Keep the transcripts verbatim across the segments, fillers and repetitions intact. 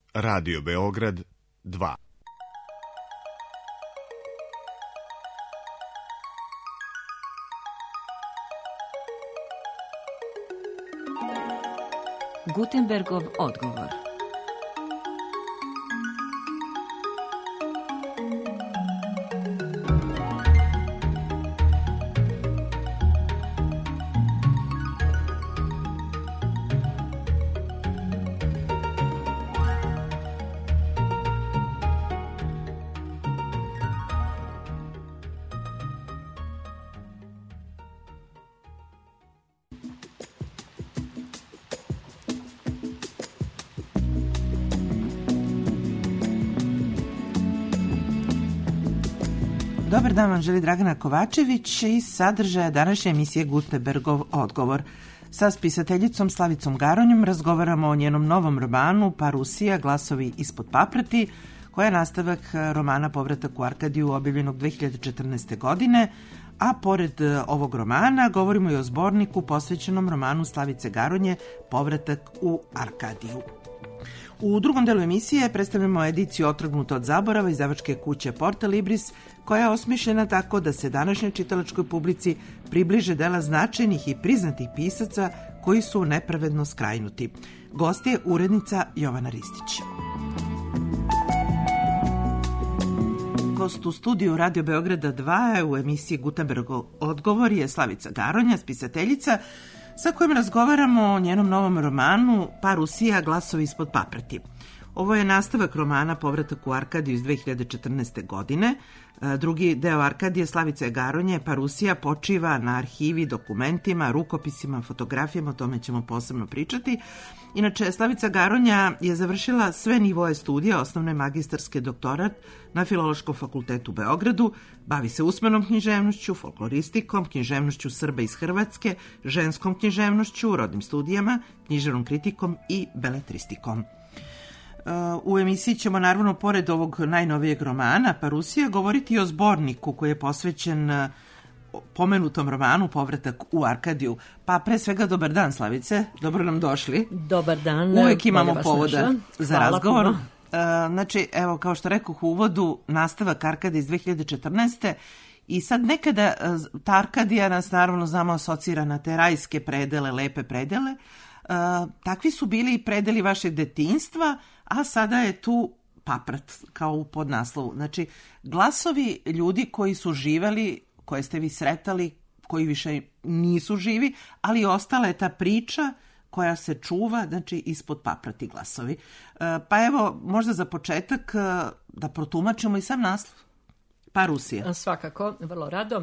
Radio Beograd dva. Gutenbergov odgovor. Dobar dan vam želi Dragana Kovačević i sadržaja današnje emisije Gutenbergov odgovor. Sa spisateljicom Slavicom Garonjom razgovaramo o njenom novom romanu Parusija, glasovi ispod paprati, koja je nastavak romana Povratak u Arkadiju objavljenog dve hiljade četrnaeste. godine, a pored ovog romana govorimo i o zborniku posvećenom romanu Slavice Garonje Povratak u Arkadiju. U drugom delu emisije predstavljamo ediciju Otrgnuta od zaborava izdavačke kuće Porta Libris, koja je osmišljena tako da se današnjoj čitalačkoj publici približe dela značajnih i priznatih pisaca koji su nepravedno skrajnuti. Gost je urednica Jovana Ristić. Gost u studiju Radio Beograda dva u emisiji Gutenbergov odgovor je Slavica Garonja, spisateljica, sa kojim razgovaramo o njenom novom romanu Parusija, glasovi ispod paprati. Ovo je nastavak romana Povratak u Arkadiju iz dve hiljade četrnaeste. godine. Drugi deo Arkadije Slavice Garonje, Parusija, počiva na arhivi, dokumentima, rukopisima, fotografijama, o tome ćemo posebno pričati. Inače, Slavica Garonja je završila sve nivoe studija, osnovne magistarske, doktorat na Filološkom fakultetu u Beogradu, bavi se usmenom književnošću, folkloristikom, književnošću Srba iz Hrvatske, ženskom književnošću, rodnim studijama, književnom kritikom i beletristikom. U emisiji ćemo naravno pored ovog najnovijeg romana Parusija govoriti i o zborniku koji je posvećen pomenutom romanu Povratak u Arkadiju. Pa pre svega dobar dan, Slavice, dobro nam došli. Dobar dan. Uvijek imamo povoda našla. za Hvala razgovor. puno. Znači, evo, kao što rekoh u uvodu, nastavak Arkadije iz dve hiljade četrnaeste. I sad nekada ta Arkadija nas naravno znamo asocira na te rajske predele, lepe predele. Takvi su bili i predeli vašeg detinjstva, a sada je tu paprat kao u podnaslovu. Znači, glasovi ljudi koji su živeli, koje ste vi sretali, koji više nisu živi, ali ostala je ta priča koja se čuva, znači ispod paprati glasovi. Pa evo, možda za početak da protumačimo i sam naslov. Parusija. Svakako, vrlo rado.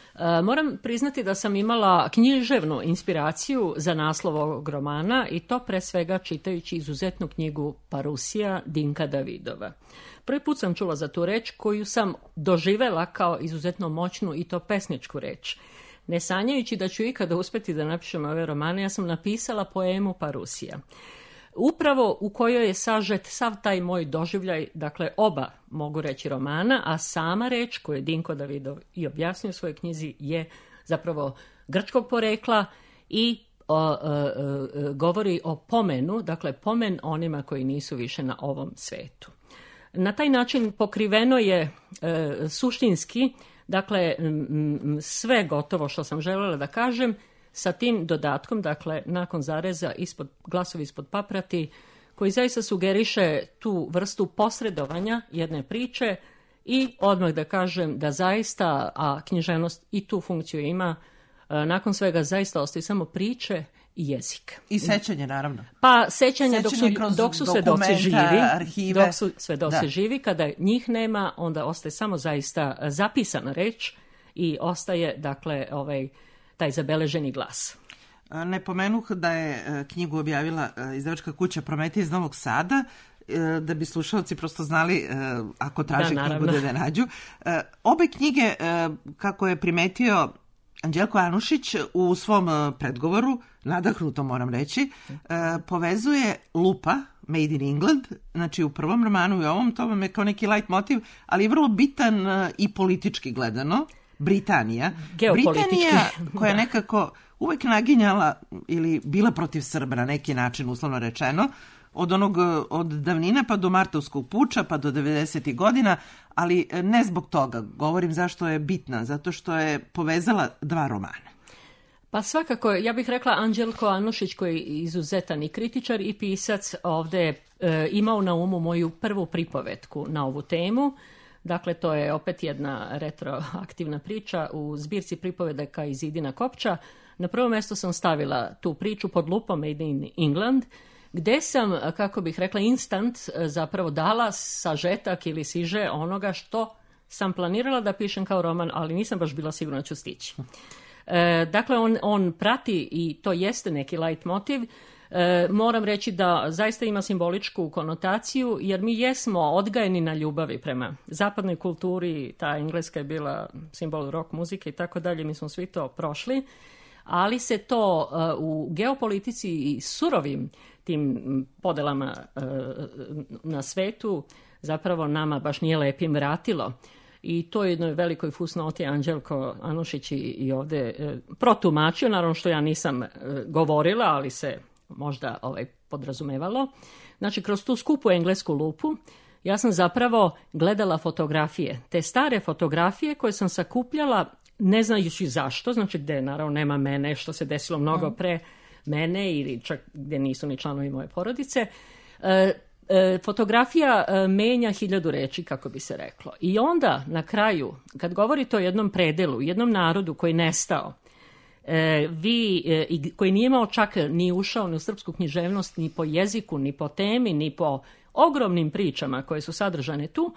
Moram priznati da sam imala književnu inspiraciju za naslov ovog romana i to pre svega čitajući izuzetnu knjigu Parusija Dinka Davidova. Prvi put sam čula za tu reč koju sam doživela kao izuzetno moćnu i to pesničku reč. Ne sanjajući da ću ikada uspeti da napišem ove romane, ja sam napisala poemu Parusija. Upravo u kojoj je sažet sav taj moj doživljaj, dakle oba mogu reći romana, a sama reč koju je Dinko Davidov i objasnio u svojoj knjizi je zapravo grčkog porekla i o, o, o, govori o pomenu, dakle pomen onima koji nisu više na ovom svetu. Na taj način pokriveno je e, suštinski, dakle m, sve gotovo što sam željela da kažem, sa tim dodatkom, dakle, nakon zareza ispod, glasovi ispod paprati, koji zaista sugeriše tu vrstu posredovanja jedne priče i odmah da kažem da zaista, a književnost i tu funkciju ima, nakon svega zaista ostaju samo priče i jezik. I sećanje, naravno. Pa sećanje, dok su, dok su svedoci živi, arhive. dok su svedoci da. živi, kada njih nema, onda ostaje samo zaista zapisana reč i ostaje, dakle, ovaj taj zabeleženi glas. Ne pomenuh da je knjigu objavila izdavačka kuća Prometej iz Novog Sada, da bi slušalci prosto znali, ako traže da, knjigu da je nađu. Obe knjige, kako je primetio Anđelko Anušić u svom predgovoru, nadahnuto moram reći, povezuje lupa, Made in England, znači u prvom romanu i ovom, to vam je kao neki light motiv, ali je vrlo bitan i politički gledano. Britanija. Britanija koja je nekako uvek naginjala ili bila protiv Srba na neki način, uslovno rečeno, od onog od davnina pa do Martovskog puča pa do devedesetih godina, ali ne zbog toga. Govorim zašto je bitna, zato što je povezala dva romana. Pa svakako, ja bih rekla Anđelko Anušić, koji je izuzetan i kritičar i pisac, ovdje e, imao na umu moju prvu pripovetku na ovu temu. Dakle, to je opet jedna retroaktivna priča u zbirci pripovedaka iz Idina Kopča. Na prvo mjesto sam stavila tu priču pod lupom Made in England, gdje sam, kako bih rekla, instant zapravo dala sažetak ili siže onoga što sam planirala da pišem kao roman, ali nisam baš bila sigurna da ću stići. E, dakle, on, on prati i to jeste neki light motiv. E, moram reći da zaista ima simboličku konotaciju, jer mi jesmo odgajeni na ljubavi prema zapadnoj kulturi, ta engleska je bila simbol rock muzike i tako dalje, mi smo svi to prošli, ali se to uh, u geopolitici i surovim tim podelama uh, na svetu zapravo nama baš nije lepim vratilo. I to je jednoj velikoj fusnoti Anđelko Anušić i ovdje uh, protumačio, naravno što ja nisam uh, govorila, ali se možda ovaj, podrazumevalo. Znači, kroz tu skupu englesku lupu ja sam zapravo gledala fotografije, te stare fotografije koje sam sakupljala ne znajući zašto, znači gdje naravno nema mene, što se desilo mnogo pre mene ili čak gdje nisu ni članovi moje porodice. E, e, fotografija e, menja hiljadu reči, kako bi se reklo. I onda na kraju, kad govorite o jednom predelu, jednom narodu koji je nestao, e, vi, e, i koji nije imao čak ni ušao ni u srpsku književnost, ni po jeziku, ni po temi, ni po ogromnim pričama koje su sadržane tu,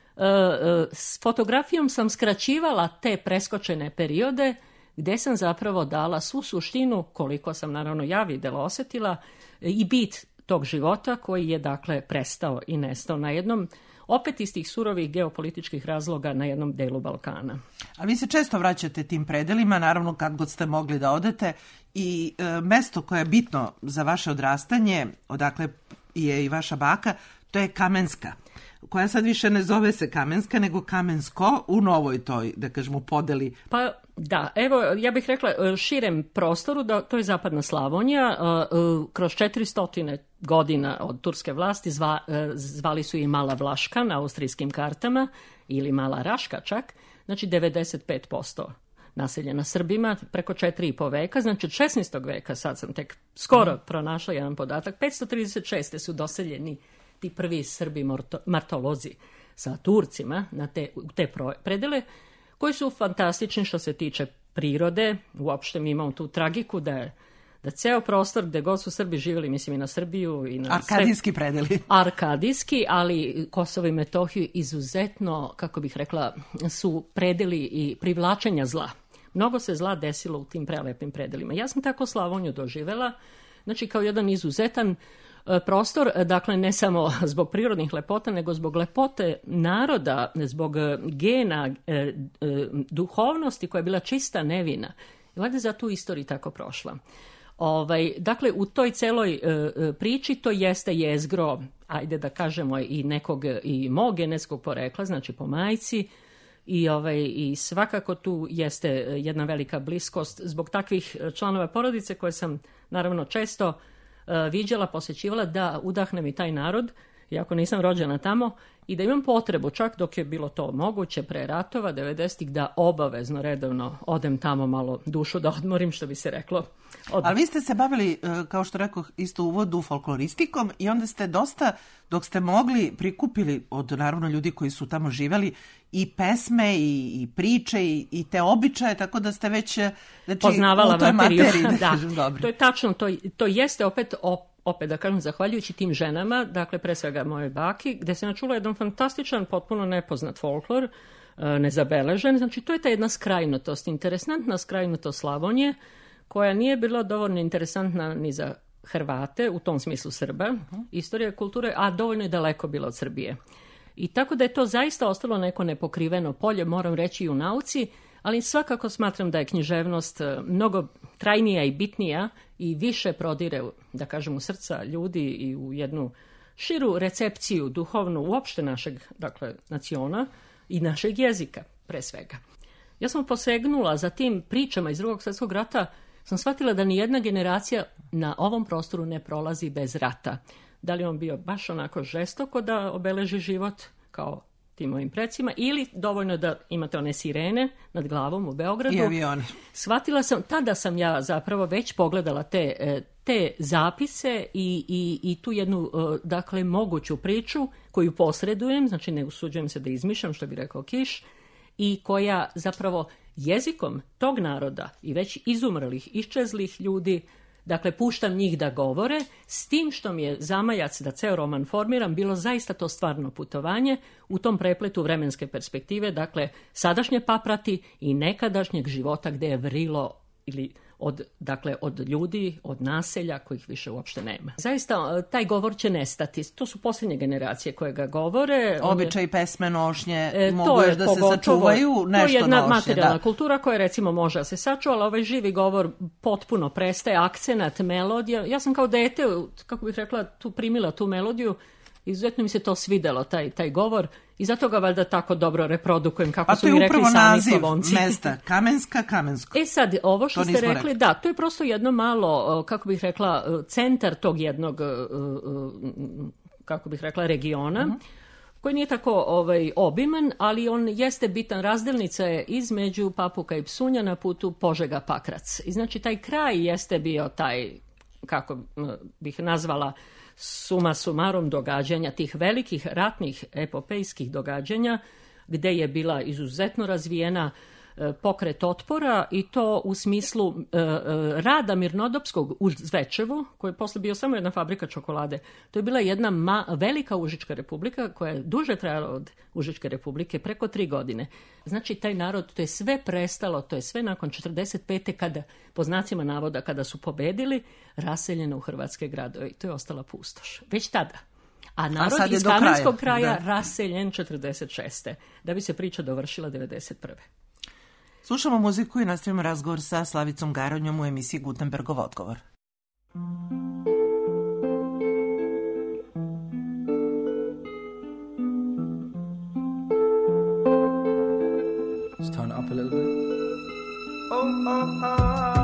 s fotografijom sam skraćivala te preskočene periode gdje sam zapravo dala svu suštinu, koliko sam naravno ja vidjela, osjetila, i bit tog života koji je dakle prestao i nestao na jednom, opet iz tih surovih geopolitičkih razloga, na jednom delu Balkana. A vi se često vraćate tim predelima, naravno kad god ste mogli da odete, i e, mesto koje je bitno za vaše odrastanje, odakle je i vaša baka, to je Kamenska, koja sad više ne zove se Kamenska, nego Kamensko u novoj toj, da kažemo, podeli. Pa da, evo, ja bih rekla širem prostoru, da to je zapadna Slavonija, kroz četiristo godina od turske vlasti zva, zvali su i Mala Vlaška na austrijskim kartama, ili Mala Raška čak, znači devedeset pet posto naseljena Srbima, preko četiri i po veka, znači od šesnaestog veka, sad sam tek skoro pronašla jedan podatak, petsto trideset šest su doseljeni ti prvi Srbi morto, martolozi sa Turcima na te, te predele, koji su fantastični što se tiče prirode. Uopšte mi imamo tu tragiku da je da ceo prostor gde god su Srbi živjeli, mislim i na Srbiju i na Arkadijski sve, predeli. Arkadijski, ali Kosovo i Metohiju izuzetno, kako bih rekla, su predeli i privlačenja zla. Mnogo se zla desilo u tim prelepim predelima. Ja sam tako Slavoniju doživela, znači kao jedan izuzetan prostor, dakle ne samo zbog prirodnih lepota, nego zbog lepote naroda, zbog gena, e, e, duhovnosti koja je bila čista, nevina. I valjda za tu istoriju tako prošla. Ovaj, dakle, u toj celoj e, priči to jeste jezgro, ajde da kažemo, i nekog i mog genetskog porekla, znači po majci, i, ovaj, i svakako tu jeste jedna velika bliskost zbog takvih članova porodice koje sam naravno često viđala, posjećivala, da udahnem i taj narod, iako nisam rođena tamo, i da imam potrebu, čak dok je bilo to moguće pre ratova, devedesetih, da obavezno, redovno odem tamo malo dušu da odmorim, što bi se reklo. Od... Ali vi ste se bavili, kao što rekoh, isto u uvodu, folkloristikom, i onda ste dosta, dok ste mogli, prikupili od naravno ljudi koji su tamo živeli i pesme i, i priče i, i te običaje, tako da ste već znači, poznavala u toj materiju. materiji. Da, da. To je tačno, to, to jeste opet op, opet da kažem, zahvaljujući tim ženama, dakle pre svega moje baki, gde se načula jedan fantastičan, potpuno nepoznat folklor, nezabeležen. Znači to je ta jedna skrajnutost, interesantna skrajnutost Slavonije, koja nije bila dovoljno interesantna ni za Hrvate, u tom smislu Srba, uh-huh. istorija kulture, a dovoljno je daleko bila od Srbije. I tako da je to zaista ostalo neko nepokriveno polje, moram reći, i u nauci, ali svakako smatram da je književnost mnogo trajnija i bitnija i više prodire, da kažem, u srca ljudi i u jednu širu recepciju duhovnu uopšte našeg, dakle, naciona i našeg jezika, pre svega. Ja sam posegnula za tim pričama iz Drugog svjetskog rata, sam shvatila da ni jedna generacija na ovom prostoru ne prolazi bez rata. da li on bio baš onako žestoko da obeleži život kao tim mojim precima, ili dovoljno da imate one sirene nad glavom u Beogradu. I avioni. Shvatila sam, tada sam ja zapravo već pogledala te, te zapise i, i, i tu jednu, dakle, moguću priču koju posredujem, znači ne usuđujem se da izmišljam, što bi rekao Kiš, i koja zapravo jezikom tog naroda i već izumrlih, iščezlih ljudi, dakle, puštam njih da govore, s tim što mi je zamajac da ceo roman formiram, bilo zaista to stvarno putovanje u tom prepletu vremenske perspektive, dakle, sadašnje paprati i nekadašnjeg života gde je vrilo ili od, dakle, od ljudi, od naselja kojih više uopšte nema. Zaista, taj govor će nestati. To su posljednje generacije koje ga govore. Običaj, pesme, nošnje, e, mogu još da pogotovo, se sačuvaju, nešto nošnje. To je jedna nošnje, materijalna da. kultura koja recimo može da se sačuva, ali ovaj živi govor potpuno prestaje, akcenat, melodija. Ja sam kao dete, kako bih rekla, tu primila tu melodiju, izuzetno mi se to svidelo, taj, taj govor, i zato ga valjda tako dobro reprodukujem, kako su mi rekli sami Slavonci. A to je upravo naziv mesta, Kamenska, Kamensko. E sad, ovo što to ste rekli, rekli, da, to je prosto jedno malo, kako bih rekla, centar tog jednog, kako bih rekla, regiona, uh-huh. koji nije tako ovaj, obiman, ali on jeste bitan, razdelnica je između Papuka i Psunja na putu Požega-Pakrac. I znači, taj kraj jeste bio taj, kako bih nazvala, suma sumarom događanja, tih velikih ratnih epopejskih događanja, gde je bila izuzetno razvijena e, pokret otpora, i to u smislu e, e, rada Mirnodopskog u Zvečevu, koji je posle bio samo jedna fabrika čokolade. To je bila jedna ma, velika Užička republika koja je duže trajala od Užičke republike, preko tri godine. Znači, taj narod, to je sve prestalo, to je sve nakon četrdeset pete kada, po znacima navoda, kada su pobedili, raseljeno u hrvatske gradove. I to je ostala pustoš. Već tada. A narod A iz Kamenskog kraja, kraja da. raseljen četrdeset šeste. Da bi se priča dovršila devedeset prve. Slušamo muziku i nastavimo razgovor sa Slavicom Garonjom u emisiji Gutenbergov odgovor. Just turn it up a little bit. Oh, oh, oh.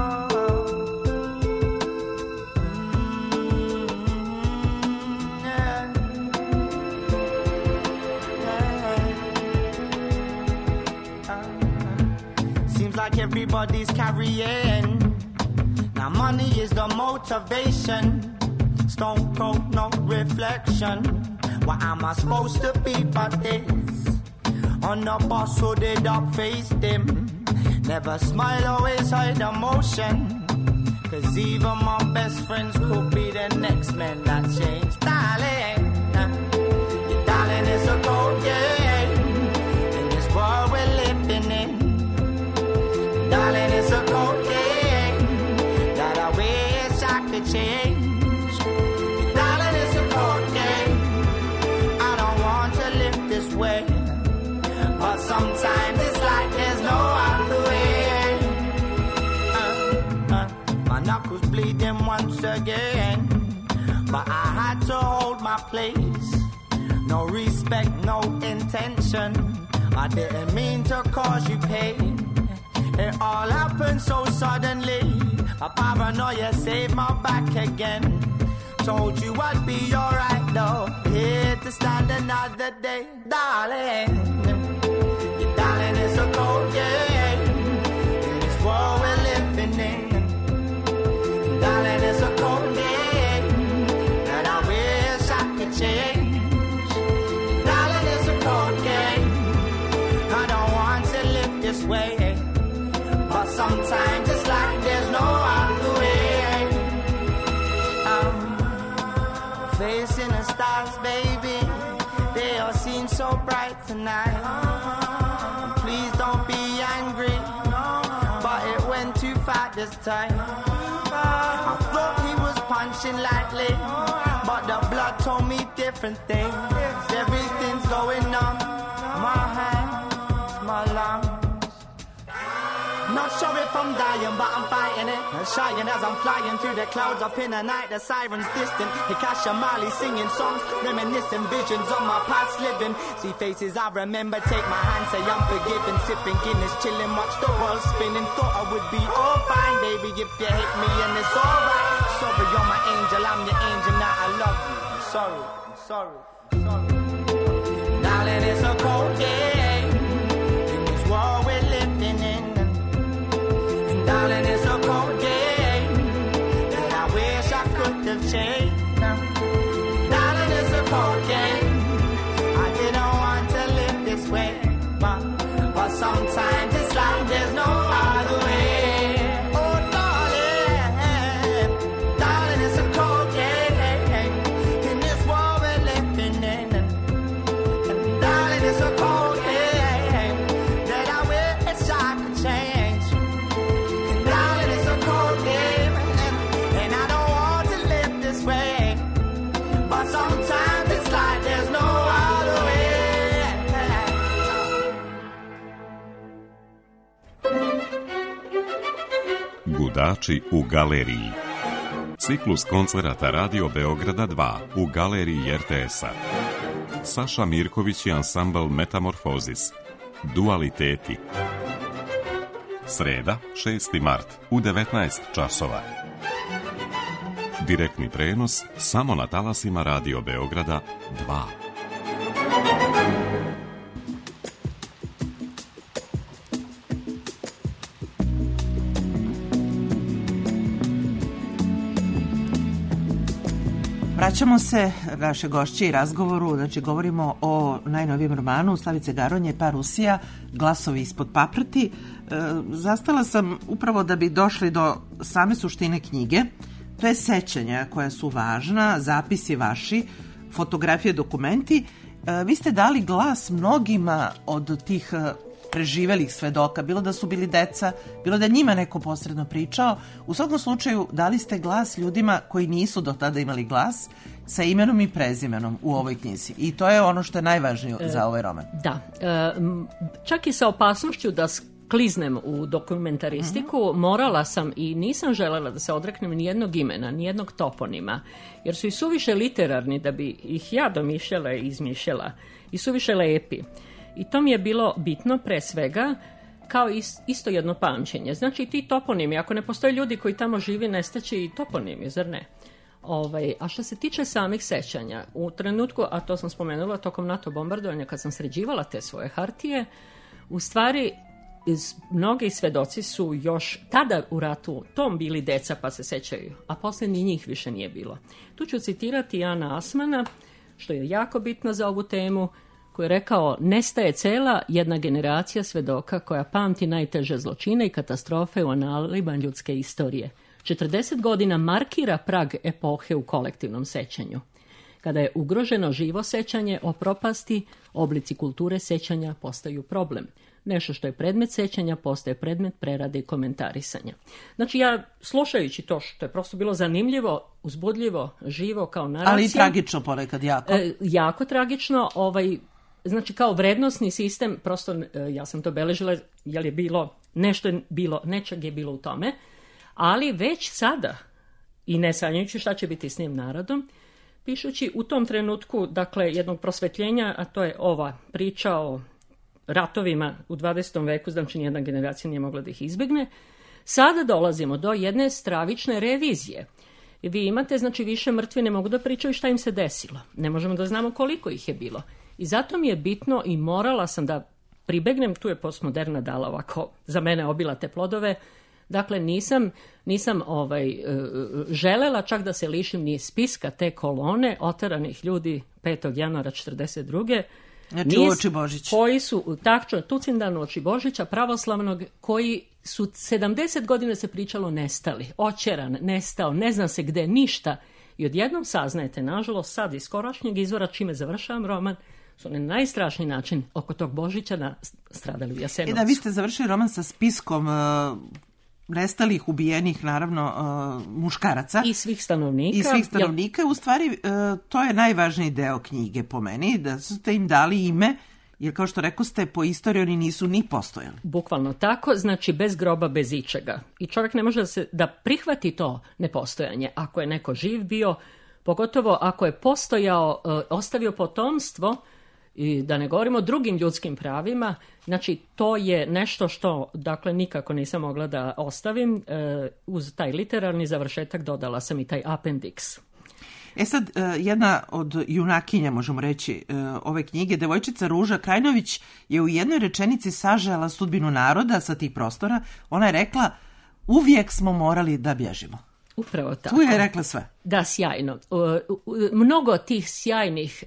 Like everybody's carrying. Now money is the motivation. Stone cold, no reflection. What am I supposed to be but this? On the bus hooded up, faced him. Never smile, always hide emotion. Cause even my best friends could be the next man that changed. Darling, uh, darling, it's a cold game. In this world we're living in. Darling, it's a cold game that I wish I could change. Darling, it's a cold game. I don't want to live this way, but sometimes it's like there's no other way. Uh, uh, my knuckles bleeding once again, but I had to hold my place. No respect, no intention. I didn't mean to cause you pain. It all happened so suddenly. My paranoia saved my back again. Told you I'd be alright though. Here to stand another day. Darling, yeah, darling, it's a cold game. In this world we're living in. Darling, it's a cold game that I wish I could change. Darling, it's a cold game. I don't want to live this way. But sometimes it's like there's no other way. I'm facing the stars, baby. They all seem so bright tonight. Please don't be angry, but it went too far this time. I thought he was punching lightly, but the blood told me different things. Everything's going on my hands, my lungs. Not sure if I'm dying, but I'm fighting it. And shying as I'm flying through the clouds up in the night. The sirens distant. Hikash Mali singing songs, reminiscing visions of my past living. See faces I remember, take my hand, say I'm forgiven. Sipping Guinness, chilling, watch the world spinning. Thought I would be all fine, baby, if you hate me and it's alright. Sorry, you're my angel, I'm your angel, now I love you. sorry, I'm sorry, I'm sorry. Darling, it's a cold day in this world we're living in. And darling, it's a cold day that I wish I could have changed. Darling, it's a cold day. I didn't want to live this way, but, but sometimes it's like there's no other way. Oh, darling, darling, it's a cold day in this world we're living in. And darling, it's a cold day that I wish I could change. And darling, it's a cold day, and, and I don't want to live this way, but sometimes it's like there's no other way. Gudači u galeriji. Ciklus koncerata Radio Beograda dva u galeriji er te es-a. Saša Mirković i ansambl Metamorfozis. Dualiteti. Sreda, šesti mart u devetnaest časova. Direktni prenos samo na talasima Radio Beograda dva. Vraćamo se naše gošće i razgovoru, znači govorimo o najnovijem romanu Slavice Garonje, Parusija, Glasovi ispod paprati. E, zastala sam upravo da bi došli do same suštine knjige. To je sećanja koja su važna, zapisi vaši, fotografije, dokumenti. E, vi ste dali glas mnogima od tih preživelih svedoka, bilo da su bili deca, bilo da njima neko posredno pričao. U svakom slučaju dali ste glas ljudima koji nisu do tada imali glas, sa imenom i prezimenom u ovoj knjizi. I to je ono što je najvažnije e, za ovaj roman. Da. E, čak i sa opasnošću da kliznem u dokumentaristiku, mm-hmm. morala sam i nisam želela da se odreknem ni jednog imena, ni jednog toponima, jer su i suviše literarni da bi ih ja domišljala i izmišljala, i suviše lepi. I to mi je bilo bitno pre svega, kao isto jedno pamćenje. Znači ti toponimi, ako ne postoje ljudi koji tamo živi, nestaće i toponimi, zar ne? Ovaj, a što se tiče samih sećanja, u trenutku, a to sam spomenula tokom NATO bombardovanja, kad sam sređivala te svoje hartije, u stvari iz, mnogi svedoci su još tada u ratu tom bili deca pa se sećaju, a posle ni njih više nije bilo. Tu ću citirati Jana Asmana, što je jako bitno za ovu temu, koji je rekao: nestaje cela jedna generacija svedoka koja pamti najteže zločine i katastrofe u analima ljudske istorije. četrdeset godina markira prag epohe u kolektivnom sećanju. Kada je ugroženo živo sećanje o propasti, oblici kulture sećanja postaju problem. Nešto što je predmet sećanja postaje predmet prerade i komentarisanja. Znači ja, slušajući to što je prosto bilo zanimljivo, uzbudljivo, živo kao naracija. Ali i tragično ponekad jako. E, jako tragično, ovaj, znači kao vrednosni sistem, prosto ja sam to beležila, jer je bilo, nešto je bilo, nečeg je bilo u tome, ali već sada, i ne sanjajući šta će biti s njim narodom, pišući u tom trenutku, dakle, jednog prosvetljenja, a to je ova priča o ratovima u dvadesetom veku, znači nijedna generacija nije mogla da ih izbegne, sada dolazimo do jedne stravične revizije. Vi imate, znači, više mrtvi ne mogu da pričaju šta im se desilo. Ne možemo da znamo koliko ih je bilo. I zato mi je bitno i morala sam da pribegnem, tu je postmoderna dala ovako za mene obilate plodove. Dakle, nisam, nisam ovaj, želela čak da se lišim ni spiska te kolone oteranih ljudi petog januara četrdeset druge. Znači u oči Božića. Koji su, takčno, Tucindan u oči Božića, pravoslavnog, koji su sedamdeset godina se pričalo nestali, očeran, nestao, ne zna se gde, ništa. I odjednom saznajete, nažalost, sad iz skorašnjeg izvora, čime završavam roman, su na najstrašniji način oko tog Božića na, stradali u Jasenovcu. I da, vi ste završili roman sa spiskom uh, nestalih, ubijenih, naravno, uh, muškaraca. I svih stanovnika. I svih stanovnika. Jel... U stvari, uh, to je najvažniji deo knjige po meni, da ste im dali ime, jer kao što rekao ste, po istoriji oni nisu ni postojali. Bukvalno tako, znači bez groba, bez ičega. I čovjek ne može da, se, da prihvati to nepostojanje. Ako je neko živ bio, pogotovo ako je postojao, uh, ostavio potomstvo, i da ne govorimo o drugim ljudskim pravima, znači to je nešto što, dakle, nikako nisam mogla da ostavim. E, uz taj literarni završetak dodala sam i taj appendix. E sad, jedna od junakinja, možemo reći, ove knjige, devojčica Ruža Krajnović, je u jednoj rečenici sažela sudbinu naroda sa tih prostora. Ona je rekla, uvijek smo morali da bježimo. Upravo tako. Tu je rekla sve. Da, sjajno. Mnogo tih sjajnih,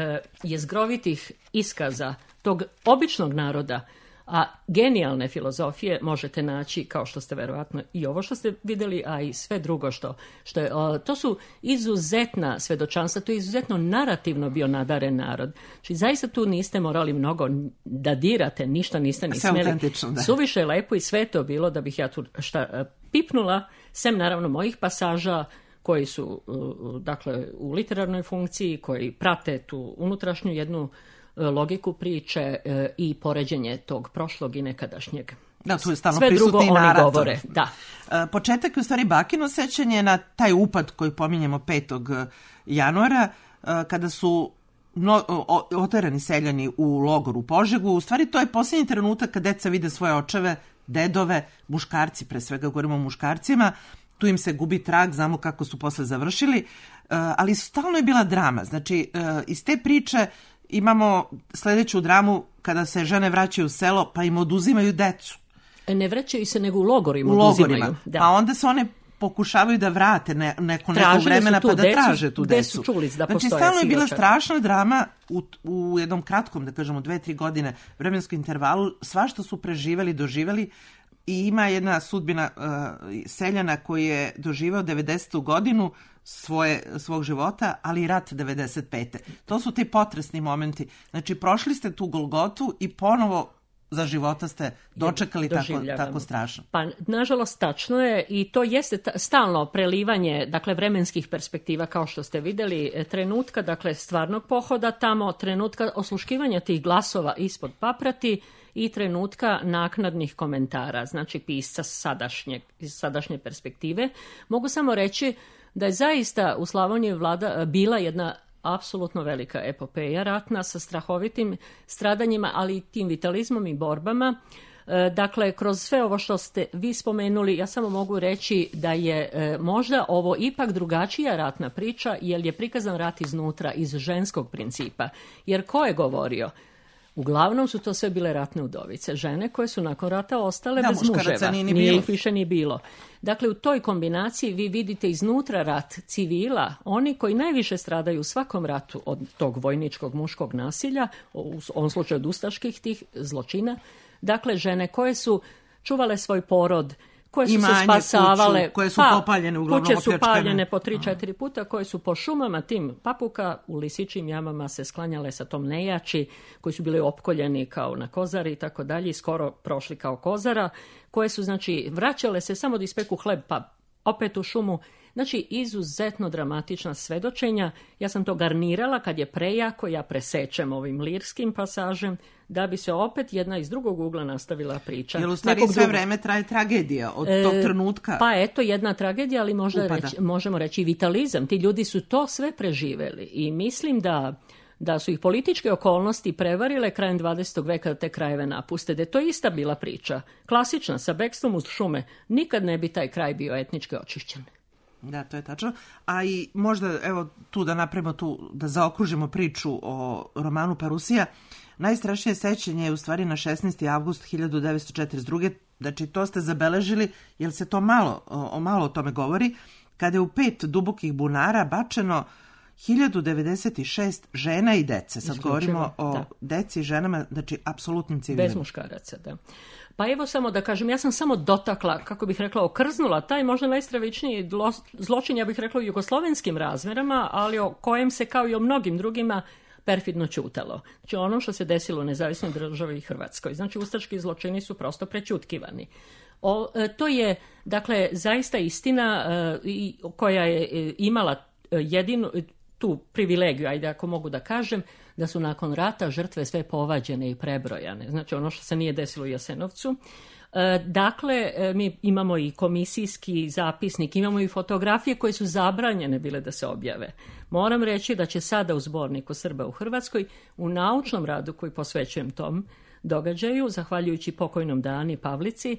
jezgrovitih iskaza tog običnog naroda, a genijalne filozofije možete naći, kao što ste verovatno i ovo što ste vidjeli, a i sve drugo što, što je. To su izuzetna svedočanstva, to je izuzetno narativno bio nadaren narod. Znači, zaista tu niste morali mnogo da dirate, ništa niste ni smjeli. Suviše je lepo i sve to bilo da bih ja tu šta pipnula, sem naravno mojih pasaža koji su dakle u literarnoj funkciji, koji prate tu unutrašnju jednu logiku priče i poređenje tog prošlog i nekadašnjeg. Da, tu je stalno sve prisutni drugo narator. Oni govore, da. Početak je u stvari Bakino sećanje na taj upad koji pominjemo petog januara, kada su no, oterani seljani u logor u Požegu. U stvari to je posljednji trenutak kad deca vide svoje očeve, dedove, muškarci, pre svega govorimo o muškarcima, tu im se gubi trag, znamo kako su posle završili, ali stalno je bila drama. Znači, iz te priče imamo sljedeću dramu kada se žene vraćaju u selo pa im oduzimaju decu. Ne vraćaju se, nego u logorima u oduzimaju. Logorima. Da. Pa onda se one pokušavaju da vrate ne, neko nekog vremena pa da decu, traže tu decu. Su čuli da znači, stalno je bila strašna drama u, u jednom kratkom, da kažemo, dve, tri godine vremenskom intervalu. Svašta su preživeli, doživeli. I ima jedna sudbina uh, seljana koji je doživao devedesetu godinu svoje, svog života, ali i rat devedeset pete. To su ti potresni momenti. Znači, prošli ste tu Golgotu i ponovo za života ste dočekali tako, tako strašno. Pa, nažalost, tačno je i to jeste ta, stalno prelivanje, dakle, vremenskih perspektiva, kao što ste vidjeli, trenutka, dakle, stvarnog pohoda tamo, trenutka osluškivanja tih glasova ispod paprati i trenutka naknadnih komentara, znači pisca sadašnje, iz sadašnje perspektive. Mogu samo reći da je zaista u Slavoniji vlada bila jedna apsolutno velika epopeja ratna sa strahovitim stradanjima, ali i tim vitalizmom i borbama. Dakle, kroz sve ovo što ste vi spomenuli, ja samo mogu reći da je možda ovo ipak drugačija ratna priča, jer je prikazan rat iznutra, iz ženskog principa. Jer ko je govorio? Uglavnom su to sve bile ratne udovice, žene koje su nakon rata ostale da, bez muževa, nije, nije ih više ni bilo. Dakle, u toj kombinaciji vi vidite iznutra rat civila, oni koji najviše stradaju u svakom ratu od tog vojničkog muškog nasilja, u ovom slučaju od ustaških tih zločina, dakle, žene koje su čuvale svoj porod, koje su imanje, se spasavale, kuću, koje su pa, popaljene, uglavnom kuće su opljačkane. paljene po tri, četiri puta, koje su po šumama tim papuka u lisičim jamama se sklanjale sa tom nejači, koji su bili opkoljeni kao na kozari i tako dalje, i skoro prošli kao kozara, koje su, znači, vraćale se samo da ispeku hleb, pa opet u šumu. Znači, izuzetno dramatična svedočenja. Ja sam to garnirala kad je prejako, ja presečem ovim lirskim pasažem, da bi se opet jedna iz drugog ugla nastavila priča. Jer u stvari sve vreme traje tragedija od tog trenutka. E, pa eto, jedna tragedija, ali možda reći, možemo reći vitalizam. Ti ljudi su to sve preživeli i mislim da da su ih političke okolnosti prevarile krajem dvadesetog veka da te krajeve napuste. Da je to ista bila priča. Klasična, sa bekstvom uz šume. Nikad ne bi taj kraj bio etnički očišćen. Da, to je tačno. A i možda, evo, tu da napravimo tu, da zaokružimo priču o romanu Parusija, najstrašnije sećanje je u stvari na šesnaesti avgust hiljadu devetsto četrdeset druge. Znači, to ste zabeležili, jer se to malo, o, malo o tome govori, kada je u pet dubokih bunara bačeno hiljadu devedeset šest žena i dece. Sad govorimo o da. deci i ženama, znači apsolutnim civilima. Bez muškaraca, da. Pa evo samo da kažem, ja sam samo dotakla, kako bih rekla, okrznula taj možda najstravičniji zločin, ja bih rekla, u jugoslovenskim razmerama, ali o kojem se kao i o mnogim drugima perfidno ćutalo. Znači ono što se desilo u nezavisnoj državi i Hrvatskoj. Znači ustaški zločini su prosto prećutkivani. O, to je, dakle, zaista istina uh, koja je imala jedinu tu privilegiju, ajde ako mogu da kažem, da su nakon rata žrtve sve povađene i prebrojane. Znači ono što se nije desilo u Jasenovcu. E, dakle, mi imamo i komisijski zapisnik, imamo i fotografije koje su zabranjene bile da se objave. Moram reći da će sada u zborniku Srba u Hrvatskoj, u naučnom radu koji posvećujem tom događaju, zahvaljujući pokojnom Dani Pavlici,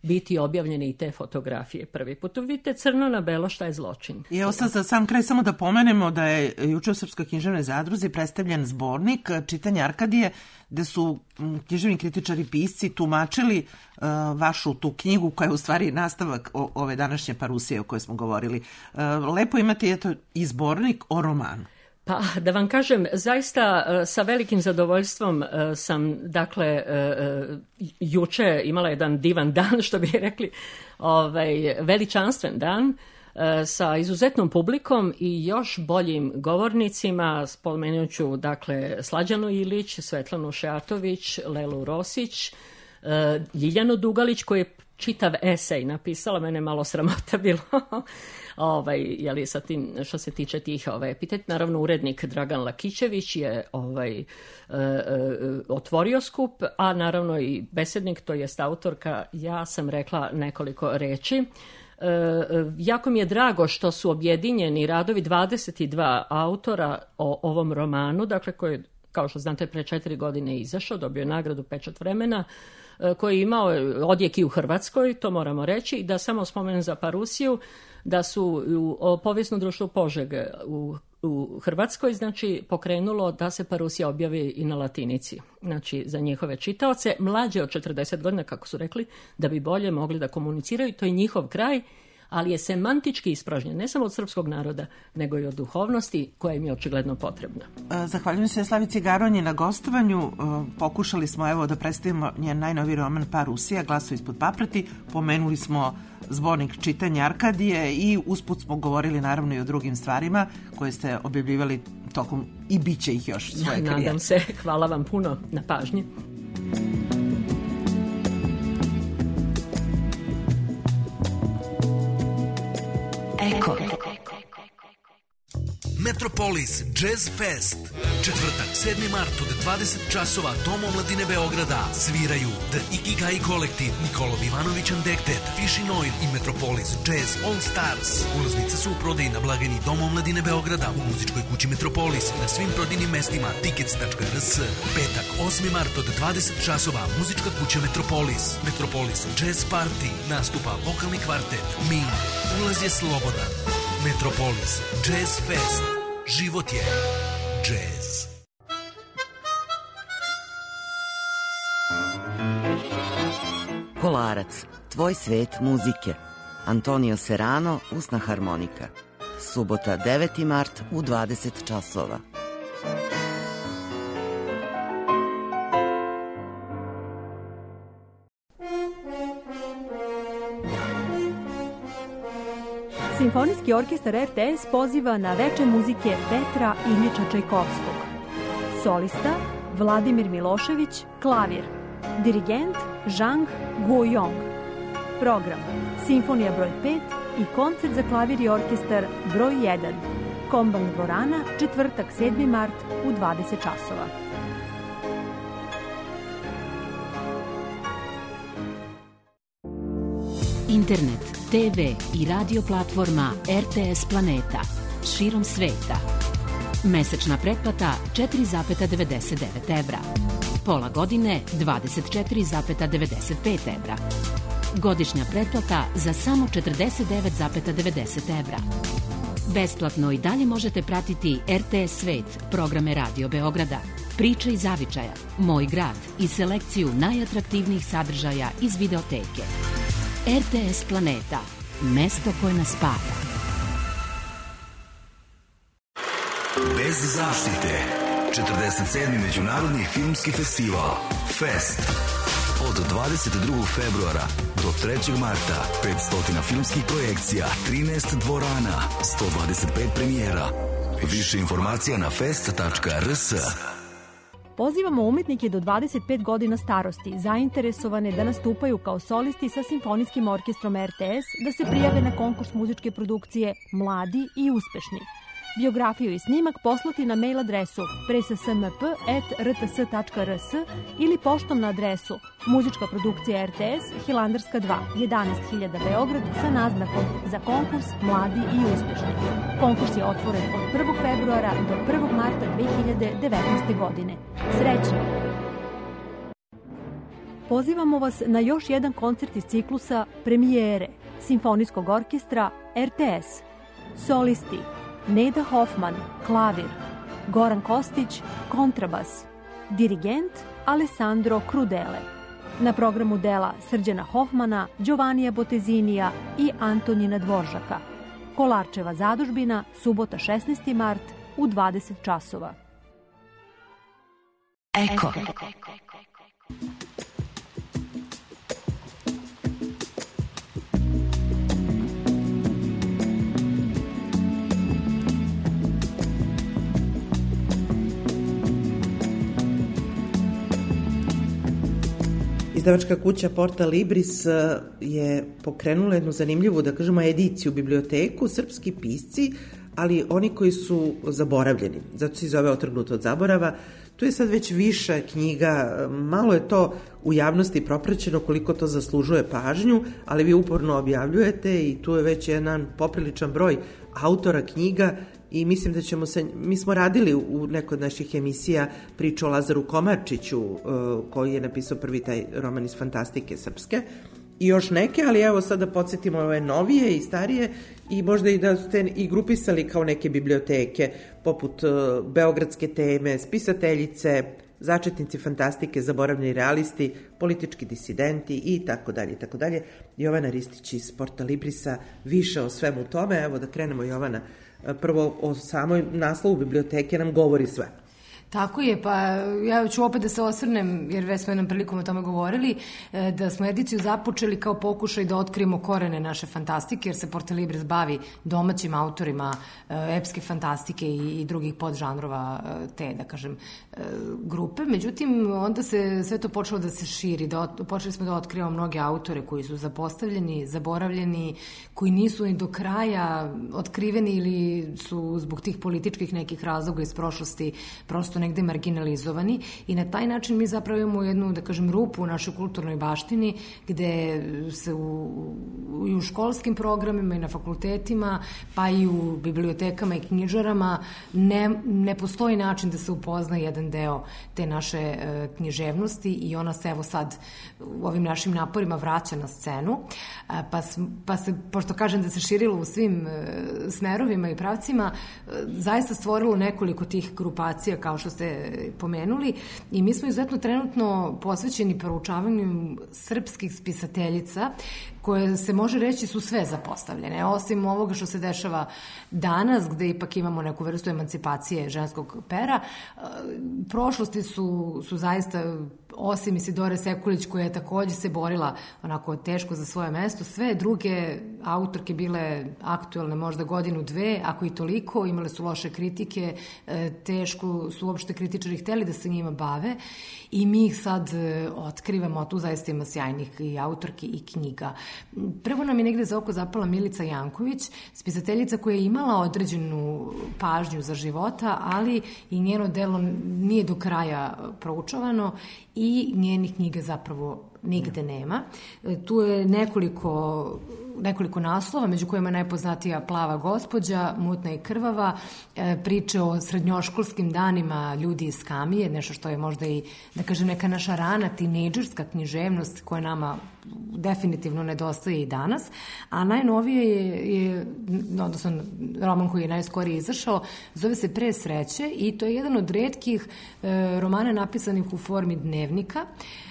biti objavljene i te fotografije prvi put. Vidite crno na belo šta je zločin. I evo sad za sam kraj samo da pomenemo da je juče u Srpskoj književnoj zadruzi predstavljen zbornik Čitanje Arkadije, gde su književni kritičari, pisci tumačili uh, vašu tu knjigu koja je u stvari nastavak o, ove današnje Parusije o kojoj smo govorili. Uh, lepo imate eto i zbornik o romanu. Pa da vam kažem, zaista sa velikim zadovoljstvom sam, dakle, juče imala jedan divan dan, što bi rekli, ovaj, veličanstven dan, sa izuzetnom publikom i još boljim govornicima. Spomenut ću, dakle, Slađanu Ilić, Svetlanu Šeatović, Lelu Rosić, Ljiljanu Dugalić, koji je čitav esej napisala, mene malo sramota bilo, ovaj, jeli, sa tim, što se tiče tih ovaj, epitet. Naravno, urednik Dragan Lakićević je ovaj, e, e, otvorio skup, a naravno i besednik, to jest autorka, ja sam rekla nekoliko reči. E, jako mi je drago što su objedinjeni radovi dvadeset dva autora o ovom romanu, dakle koji, kao što znate, pre četiri godine izašao, dobio je nagradu Pečat vremena, koji je imao odjek i u Hrvatskoj, to moramo reći, i da samo spomenem za Parusiju, da su u Povijesno društvo Požege u, u Hrvatskoj, znači, pokrenulo da se Parusija objavi i na latinici, znači, za njihove čitaoce, mlađe od četrdeset godina, kako su rekli, da bi bolje mogli da komuniciraju, to je njihov kraj, ali je semantički ispražnjen, ne samo od srpskog naroda, nego i od duhovnosti koja im je očigledno potrebna. Zahvaljujem se Slavici Garonji na gostovanju. Pokušali smo evo da predstavimo njen najnoviji roman Parusija, Glasovi ispod paprati. Pomenuli smo zbornik Čitanje Arkadije i usput smo govorili naravno i o drugim stvarima koje ste objavljivali tokom i bit će ih još svoje karijere. Nadam se. Hvala vam puno na pažnji. Eko. Metropolis Jazz Fest. Četvrtak, sedmi mart od dvadeset časova, Dom omladine Beograda. Sviraju The Ikigai Kolektiv, Nikolov Ivanović Andektet, Fishin Oil i Metropolis Jazz All Stars. Ulaznice su u prodaji na blagajni Dom omladine Beograda u muzičkoj kući Metropolis na svim prodajnim mestima tickets tačka r s. Petak, osmi mart od dvadeset časova, muzička kuća Metropolis. Metropolis Jazz Party. Nastupa vokalni kvartet Ming. Ulaz je slobodan. Metropolis Jazz Fest. Život je jazz. Kolarac, tvoj svet muzike. Antonio Serrano, usna harmonika. Subota, deveti mart u dvadeset časova. Simfonijski orkestar R T S poziva na veče muzike Petra Iljiča Čajkovskog. Solista Vladimir Milošević, klavir. Dirigent Zhang Guoyong. Program Simfonija broj pet i koncert za klavir i orkestar broj jedan. Kombank dvorana, četvrtak, sedmi mart u dvadeset časova. Internet, te ve i radio platforma R T S Planeta širom sveta. Mesečna pretplata četiri zarez devedeset devet evra. Pola godine dvadeset četiri zarez devedeset pet evra. Godišnja pretplata za samo četrdeset devet zarez devedeset evra. Besplatno i dalje možete pratiti R T S Svet, programe Radio Beograda, Priče iz zavičaja, Moj grad i selekciju najatraktivnijih sadržaja iz videoteke. R T S Planeta, mesto koje nas spaja. Bez zaštite. četrdeset sedmi Međunarodni filmski festival Fest. Od dvadeset drugog februara do trećeg marta petsto filmskih projekcija, trinaest dvorana, sto dvadeset pet premijera. Više informacija na fest tačka r s. Pozivamo umetnike do dvadeset pet godina starosti, zainteresovane da nastupaju kao solisti sa Simfonijskim orkestrom R T S, da se prijave na konkurs muzičke produkcije Mladi i uspešni. Biografiju i snimak poslati na mail adresu presasmp at r t s tačka r s ili poštom na adresu Muzička produkcija R T S, Hilandarska dva, jedanaest hiljada Beograd sa naznakom za konkurs Mladi i uspešni. Konkurs je otvoren od prvog februara do prvog marta dve hiljade devetnaeste. godine. Srećno! pozivamo vas na još jedan koncert iz ciklusa Premijere Simfonijskog orkestra R T S. Solisti Neda Hoffman, klavir, Goran Kostić, kontrabas, dirigent Alessandro Crudele. Na programu dela Srđana Hoffmana, Giovannija Botezinija i Antonina Dvoržaka. Kolarčeva zadužbina, subota šesnaesti mart u dvadeset časova. Eko. Izdavačka kuća Porta Libris je pokrenula jednu zanimljivu, da kažemo, ediciju biblioteku, srpski pisci, ali oni koji su zaboravljeni. Zato se zove Otrgnuto od zaborava. Tu je sad već više knjiga, malo je to u javnosti propraćeno koliko to zaslužuje pažnju, ali vi uporno objavljujete i tu je već jedan popriličan broj autora knjiga i mislim da ćemo se, mi smo radili u nekoj od naših emisija priču o Lazaru Komarčiću, koji je napisao prvi taj roman iz fantastike srpske, i još neke, ali evo sad da podsjetimo ove novije i starije i možda i da ste i grupisali kao neke biblioteke, poput uh, Beogradske teme, Spisateljice, Začetnici fantastike, Zaboravljeni realisti, Politički disidenti i tako dalje i tako dalje. Jovana Ristić iz Porta Librisa više o svemu tome. Evo da krenemo, Jovana, prvo o samoj naslovu biblioteke nam govori sve. Tako je, pa ja ću opet da se osvrnem, jer već smo jednom prilikom o tome govorili, da smo ediciju započeli kao pokušaj da otkrijemo korene naše fantastike, jer se Porta Libris bavi domaćim autorima epske fantastike i drugih podžanrova te, da kažem, grupe. Međutim, onda se sve to počelo da se širi, da počeli smo da otkrivamo mnoge autore koji su zapostavljeni, zaboravljeni, koji nisu ni do kraja otkriveni ili su zbog tih političkih nekih razloga iz prošlosti prosto negde marginalizovani i na taj način mi zapravo imamo jednu, da kažem, rupu u našoj kulturnoj baštini gde se u, i u školskim programima i na fakultetima pa i u bibliotekama i knjižarama ne, ne postoji način da se upozna jedan deo te naše e, književnosti i ona se evo sad u ovim našim naporima vraća na scenu e, pa, pa se, pošto kažem da se širilo u svim e, smerovima i pravcima, e, zaista stvorilo nekoliko tih grupacija kao što ste pomenuli i mi smo izuzetno trenutno posvećeni proučavanju srpskih spisateljica koje se može reći su sve zapostavljene, osim ovoga što se dešava danas gde ipak imamo neku vrstu emancipacije ženskog pera. Prošlosti su, su zaista, osim Isidore Sekulić koja je takođe se borila onako teško za svoje mesto, sve druge autorke bile aktuelne možda godinu, dve, ako i toliko, imale su loše kritike, teško su uopšte kritičari hteli da se njima bave i mi ih sad otkrivamo, a tu zaista ima sjajnih i autorki i knjiga. Prvo nam je negde za oko zapala Milica Janković, spisateljica koja je imala određenu pažnju za života, ali i njeno delo nije do kraja proučavano i njenih knjiga zapravo nigde nema. Tu je nekoliko, nekoliko naslova, među kojima je najpoznatija Plava gospođa, Mutna i krvava, priče o srednjoškolskim danima ljudi iz Kamije, nešto što je možda i, da kažem, neka naša rana tinejdžerska književnost koja nama definitivno nedostaje i danas, a najnovije je, je odnosno roman koji je najskorije izašao, zove se Pre sreće i to je jedan od retkih e, romana napisanih u formi dnevnika.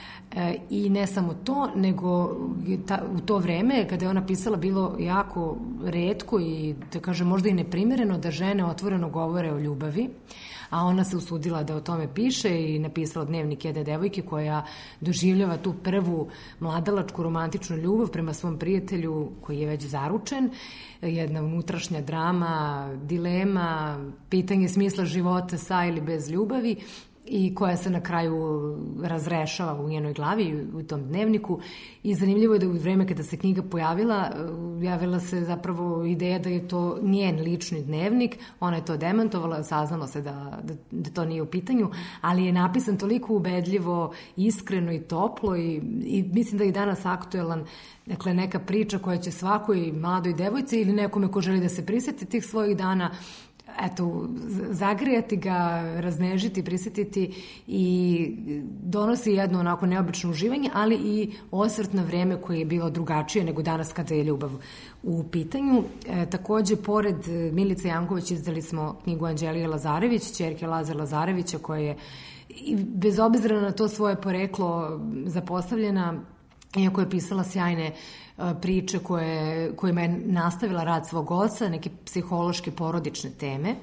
I ne samo to, nego ta, u to vreme kada je ona pisala bilo jako retko i da kažem možda i neprimjereno da žene otvoreno govore o ljubavi, a ona se usudila da o tome piše i napisala dnevnik jedne devojke koja doživljava tu prvu mladalačku romantičnu ljubav prema svom prijatelju koji je već zaručen, jedna unutrašnja drama, dilema, pitanje smisla života sa ili bez ljubavi i koja se na kraju razrešava u njenoj glavi u tom dnevniku i zanimljivo je da u vreme kada se knjiga pojavila javila se zapravo ideja da je to njen lični dnevnik, ona je to demantovala, saznalo se da, da, da to nije u pitanju, ali je napisan toliko ubedljivo, iskreno i toplo i, i mislim da je i danas aktuelan, dakle neka priča koja će svakoj mladoj devojci ili nekome ko želi da se priseti tih svojih dana eto, zagrijati ga, raznežiti, prisjetiti i donosi jedno onako neobično uživanje, ali i osvrt na vreme koje je bilo drugačije nego danas kada je ljubav u pitanju. E, takođe, pored Milice Janković izdali smo knjigu Anđelije Lazarević, ćerke Lazar Lazarevića, koja je i bez obzira na to svoje poreklo zapostavljena, iako je pisala sjajne priče koje, kojima je nastavila rad svog oca, neke psihološke porodične teme.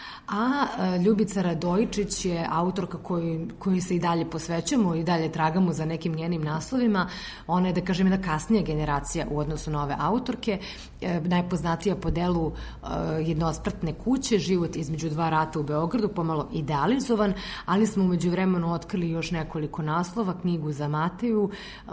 A Ljubica Radojičić je autorka koju, koju se i dalje posvećujemo i dalje tragamo za nekim njenim naslovima. Ona je, da kažem, jedna kasnija generacija u odnosu na ove autorke, e, najpoznatija po delu e, Jednospratne kuće, Život između dva rata u Beogradu, pomalo idealizovan, ali smo umeđu vremenu otkrili još nekoliko naslova, knjigu za Mateju, e,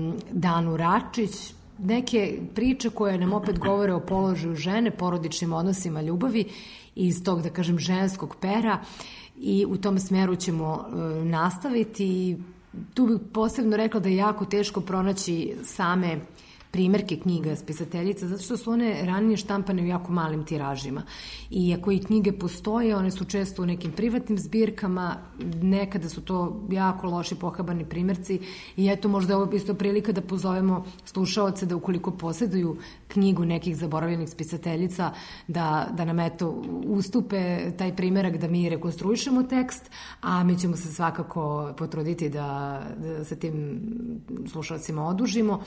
Danu Račić, neke priče koje nam opet govore o položaju žene, porodičnim odnosima, ljubavi iz tog, da kažem, ženskog pera, i u tom smeru ćemo e, nastaviti. Tu bih posebno rekla da je jako teško pronaći same primerke knjiga spisateljica, zato što su one ranije štampane u jako malim tiražima. I ako i knjige postoje, one su često u nekim privatnim zbirkama, nekada su to jako loši pohabani primerci, i eto, možda je ovo isto prilika da pozovemo slušaoce da ukoliko posjeduju knjigu nekih zaboravljenih spisateljica, da, da nam eto ustupe taj primerak da mi rekonstruišemo tekst, a mi ćemo se svakako potruditi da, da se tim slušalcima odužimo.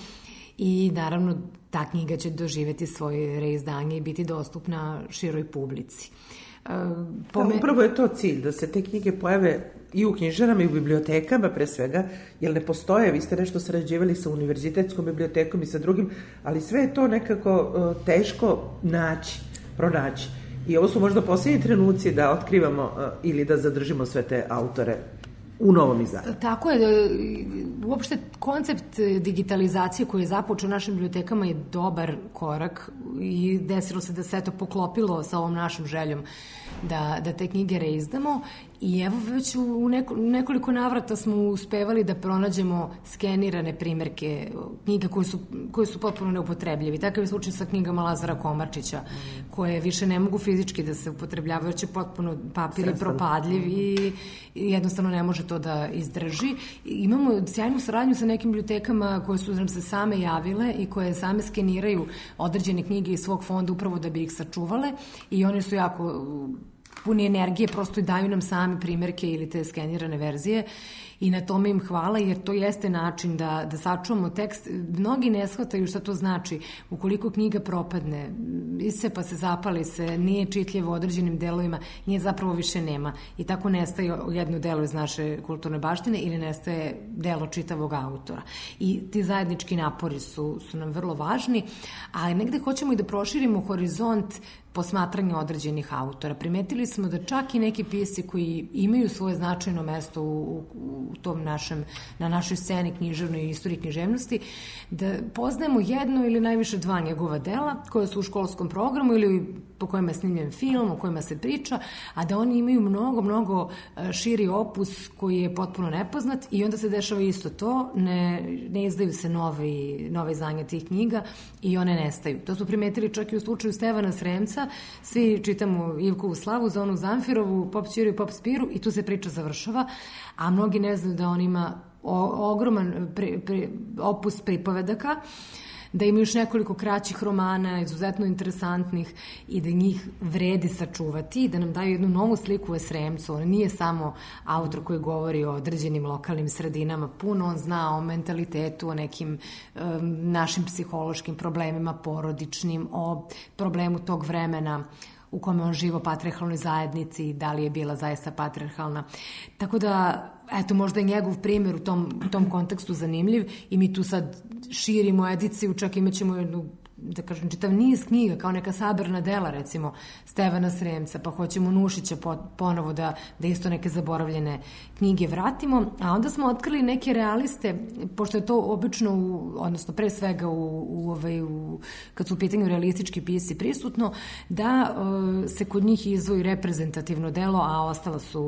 I naravno ta knjiga će doživjeti svoje reizdanje i biti dostupna široj publici. E, pome... da, upravo je to cilj, da se te knjige pojave i u knjižarama i u bibliotekama pre svega, jer ne postoje, vi ste nešto sarađivali sa univerzitetskom bibliotekom i sa drugim, ali sve je to nekako uh, teško naći, pronaći. I ovo su možda posljednji trenuci da otkrivamo uh, ili da zadržimo sve te autore u novom izdanju. Tako je, uopšte koncept digitalizacije koji je započeo u našim bibliotekama je dobar korak i desilo se da se to poklopilo sa ovom našom željom da, da te knjige reizdamo, i evo već u neko, nekoliko navrata smo uspevali da pronađemo skenirane primerke knjiga koje su, koje su potpuno neupotrebljivi. Takav je slučaj sa knjigama Lazara Komarčića, koje više ne mogu fizički da se upotrebljavaju, jer će potpuno papir je propadljiv i jednostavno ne može to da izdrži. Imamo sjajnu saradnju sa nekim bibliotekama koje su nam se same javile i koje same skeniraju određene knjige iz svog fonda upravo da bi ih sačuvale, i one su jako puni energije, prosto i daju nam sami primerke ili te skenirane verzije, i na tome im hvala, jer to jeste način da, da sačuvamo tekst. Mnogi ne shvataju šta to znači. Ukoliko knjiga propadne, isepa se, zapali se, nije čitljivo u određenim delovima, nje zapravo više nema. I tako nestaje jedno delo iz naše kulturne baštine ili nestaje delo čitavog autora. I ti zajednički napori su, su nam vrlo važni, a negde hoćemo i da proširimo horizont posmatranja određenih autora. Primetili smo da čak i neki pisci koji imaju svoje značajno mesto u, u tom našem, na našoj sceni književnoj i istoriji književnosti, da poznajemo jedno ili najviše dva njegova dela koje su u školskom programu ili po kojima je snimljen film, o kojima se priča, a da oni imaju mnogo, mnogo širi opus koji je potpuno nepoznat, i onda se dešava isto to, ne, ne izdaju se novi, nove izdanja tih knjiga i one nestaju. To smo primetili čak i u slučaju Stevana Sremca. Svi čitamo Ivkovu slavu, Zonu Zamfirovu, Pop Ćuru i Pop Spiru, i tu se priča završava, a mnogi ne znaju da on ima o, ogroman pri, pri, opus pripovedaka, da ima još nekoliko kraćih romana, izuzetno interesantnih, i da njih vredi sačuvati i da nam daju jednu novu sliku o Sremcu. On nije samo autor koji govori o određenim lokalnim sredinama, puno on zna o mentalitetu, o nekim um, našim psihološkim problemima, porodičnim, o problemu tog vremena u kome on živo, patrijarhalnoj zajednici, da li je bila zaista patrijarhalna. Tako da, eto, možda je njegov primjer u tom, u tom kontekstu zanimljiv, i mi tu sad širimo ediciju, čak imat ćemo jednu, da kažem, čitav niz knjiga, kao neka saberna dela, recimo Stevana Sremca, pa hoćemo Nušića ponovo da, da isto neke zaboravljene knjige vratimo, a onda smo otkrili neke realiste, pošto je to obično, u, odnosno pre svega u, u, ovaj, u, kad su u pitanju realistički pisci prisutno, da uh, se kod njih izdvoji reprezentativno delo, a ostala su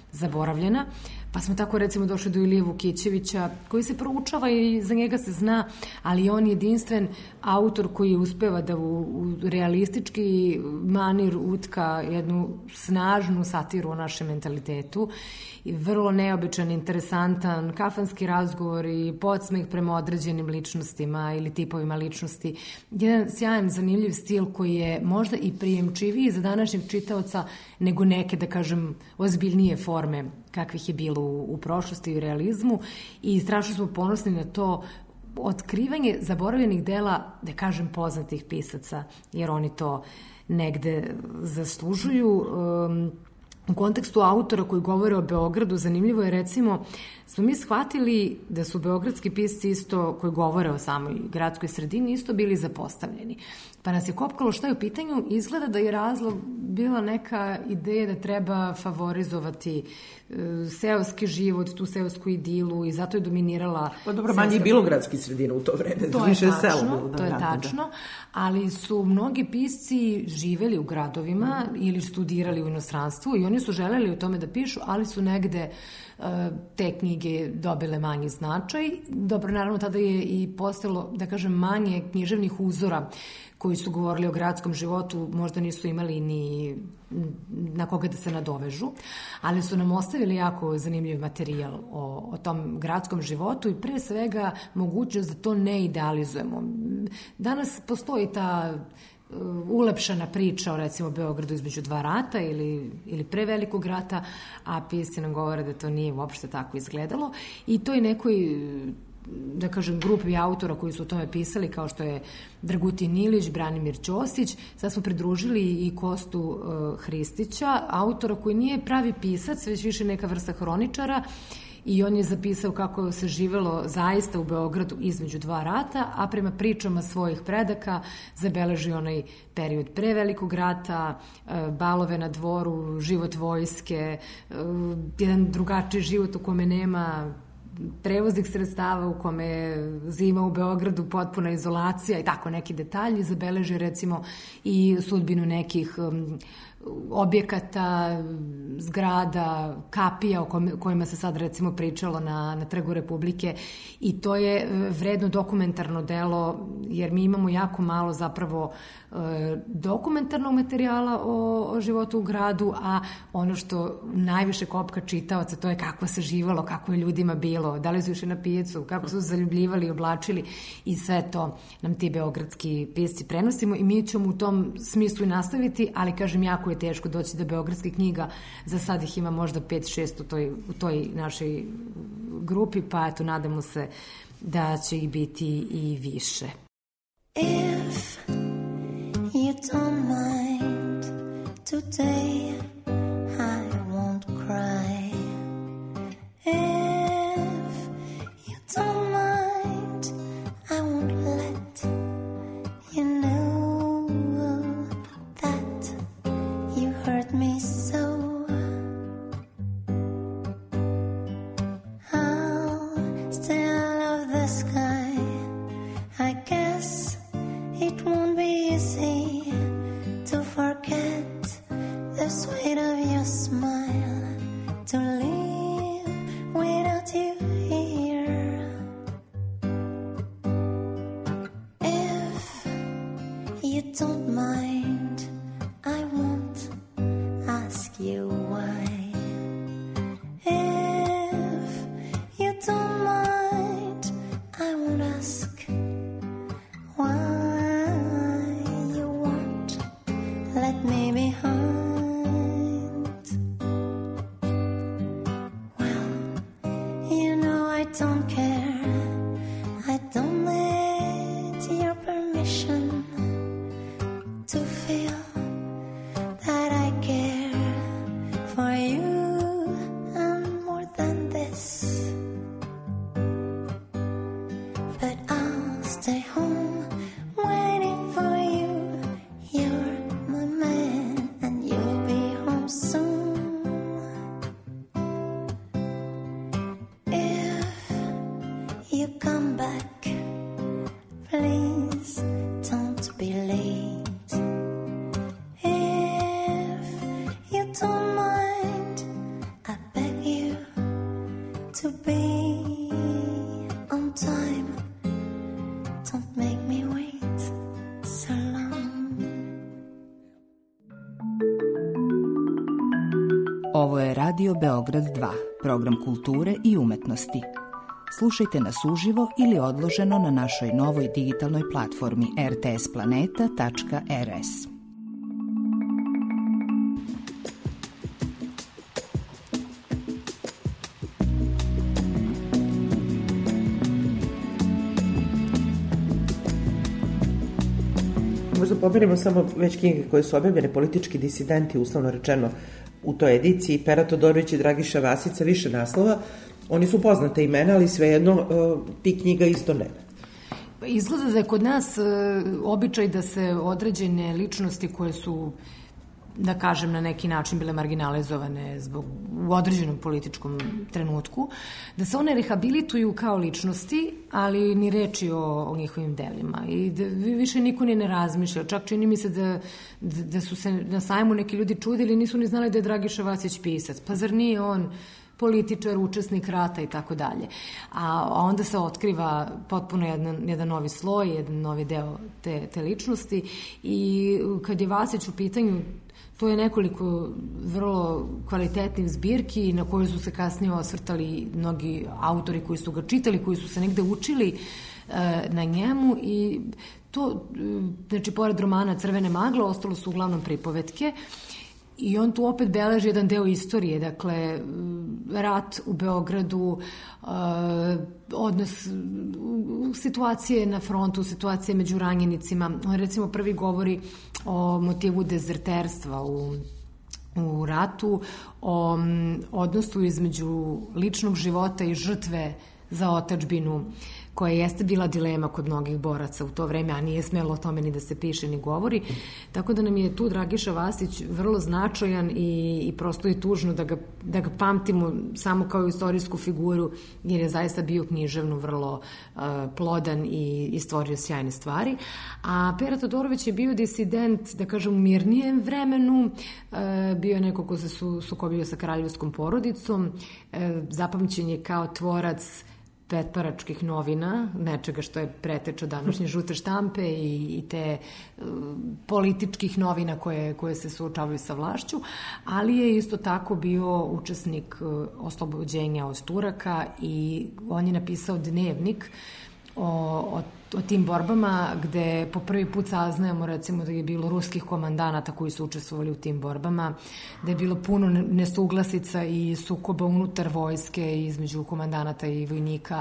zaboravljena. Pa smo tako recimo došli do Ilije Vukićevića, koji se proučava i za njega se zna, ali on je jedinstven autor koji uspeva da u, u realistički manir utka jednu snažnu satiru o našem mentalitetu i vrlo neobičan, interesantan kafanski razgovor i podsmeh prema određenim ličnostima ili tipovima ličnosti. Jedan sjajan, zanimljiv stil koji je možda i prijemčiviji za današnjeg čitaoca nego neke, da kažem, ozbiljnije forme kakvih je bilo u, u prošlosti i u realizmu i strašno smo ponosni na to otkrivanje zaboravljenih dela, da kažem, poznatih pisaca, jer oni to negde zaslužuju. Um, u kontekstu autora koji govore o Beogradu, zanimljivo je recimo, smo mi shvatili da su beogradski pisci isto koji govore o samoj gradskoj sredini isto bili zapostavljeni. Pa nas je kopkalo šta je u pitanju, izgleda da je razlog bila neka ideja da treba favorizovati e, seoski život, tu seosku idilu i zato je dominirala... Pa dobro, manje je bilo gradski sredina u to vreme. To je tačno, to je tačno, ali su mnogi pisci živeli u gradovima ili studirali u inostranstvu i oni su želeli o tome da pišu, ali su negde te knjige dobile manji značaj. Dobro, naravno, tada je i postalo, da kažem, manje književnih uzora koji su govorili o gradskom životu, možda nisu imali ni na koga da se nadovežu, ali su nam ostavili jako zanimljiv materijal o, o tom gradskom životu i pre svega mogućnost da to ne idealizujemo. Danas postoji ta ulepšana priča o recimo Beogradu između dva rata ili, ili pre velikog rata, a pisci nam govore da to nije uopšte tako izgledalo i to je nekoj, da kažem, grupi autora koji su o tome pisali, kao što je Dragutin Ilić, Branimir Ćosić. Sad smo pridružili i Kostu uh, Hristića, autora koji nije pravi pisac, već više neka vrsta hroničara, i on je zapisao kako se živelo zaista u Beogradu između dva rata, a prema pričama svojih predaka zabeleži onaj period pre velikog rata, balove na dvoru, život vojske, jedan drugačiji život u kome nema prevoznih sredstava, u kome je zima u Beogradu, potpuna izolacija i tako neki detalji. Zabeleži recimo i sudbinu nekih um, objekata, zgrada, kapija o kojima se sad recimo pričalo na, na Trgu Republike i to je vredno dokumentarno delo jer mi imamo jako malo zapravo e, dokumentarnog materijala o, o životu u gradu, a ono što najviše kopka čitaoca to je kako se živalo, kako je ljudima bilo, da li su išli na pijacu, kako su zaljubljivali, oblačili i sve to nam ti beogradski pisci prenosimo i mi ćemo u tom smislu i nastaviti, ali kažem jako je teško doći do beogradskih knjiga. Za sad ih ima možda pet šest u toj, u toj našoj grupi, pa eto, nadamo se da će ih biti i više. If you don't mind today, I won't cry. If you don't mind, I won't let you know hurt me so. I'll still love the sky. I guess it won't be easy to forget the sweet of your smile, to live without you here. If you don't mind, I won't ask you why. If you don't mind, I won't ask why you won't let me behind. Well, you know I don't care. I don't need your permission to feel that I care for you and more than this. But I'll stay home waiting for you. You're my man and you'll be home soon. If you come back, please don't be late. Don't mind, I bet to be on time. Don't make me wait so long. Ovo je Radio Beograd dva, program kulture i umetnosti. Slušajte nas uživo ili odloženo na našoj novoj digitalnoj platformi r t s planeta tačka r s. Možda pomerimo samo već knjige koje su objavljene, Politički disidenti, uslovno rečeno, u toj ediciji, Pera Todorović i Dragiša Vasica, više naslova. Oni su poznate imena, ali svejedno ti knjiga isto nema. Izgleda da je kod nas običaj da se određene ličnosti koje su, da kažem, na neki način bile marginalizovane zbog u određenom političkom trenutku, da se one rehabilituju kao ličnosti, ali ni reči o, o njihovim delima. I da više niko ni ne razmišlja. Čak čini mi se da, da, da su se na sajmu neki ljudi čudili, nisu ni znali da je Dragiša Vasić pisac. Pa zar nije on političar, učesnik rata i tako dalje. A onda se otkriva potpuno jedan, jedan novi sloj, jedan novi deo te, te ličnosti. I kad je Vasić u pitanju, to je nekoliko vrlo kvalitetnih zbirki na koje su se kasnije osvrtali mnogi autori koji su ga čitali, koji su se negde učili e, na njemu i to, znači, pored romana Crvene magle, ostalo su uglavnom pripovetke. I on tu opet beleži jedan deo istorije, dakle, rat u Beogradu, odnos, situacije na frontu, situacije među ranjenicima. On recimo prvi govori o motivu dezerterstva u, u ratu, o odnosu između ličnog života i žrtve za otadžbinu, koja jeste bila dilema kod mnogih boraca u to vreme, a nije smelo o tome ni da se piše ni govori. Tako da nam je tu Dragiša Vasić vrlo značajan i, i prosto je tužno da ga, da ga pamtimo samo kao istorijsku figuru, jer je zaista bio književno vrlo uh, plodan i, i stvorio sjajne stvari. A Pera Todorović je bio disident, da kažem, u mirnijem vremenu, uh, bio je neko ko se su, sukobio sa kraljevskom porodicom, uh, zapamćen je kao tvorac petparačkih novina, nečega što je preteča današnje žute štampe i, i te uh, političkih novina koje, koje se suočavaju sa vlašću, ali je isto tako bio učesnik uh, oslobođenja od Turaka i on je napisao dnevnik o, o, o tim borbama, gde po prvi put saznajemo recimo da je bilo ruskih komandanata koji su učestvovali u tim borbama, da je bilo puno nesuglasica i sukoba unutar vojske između komandanata i vojnika,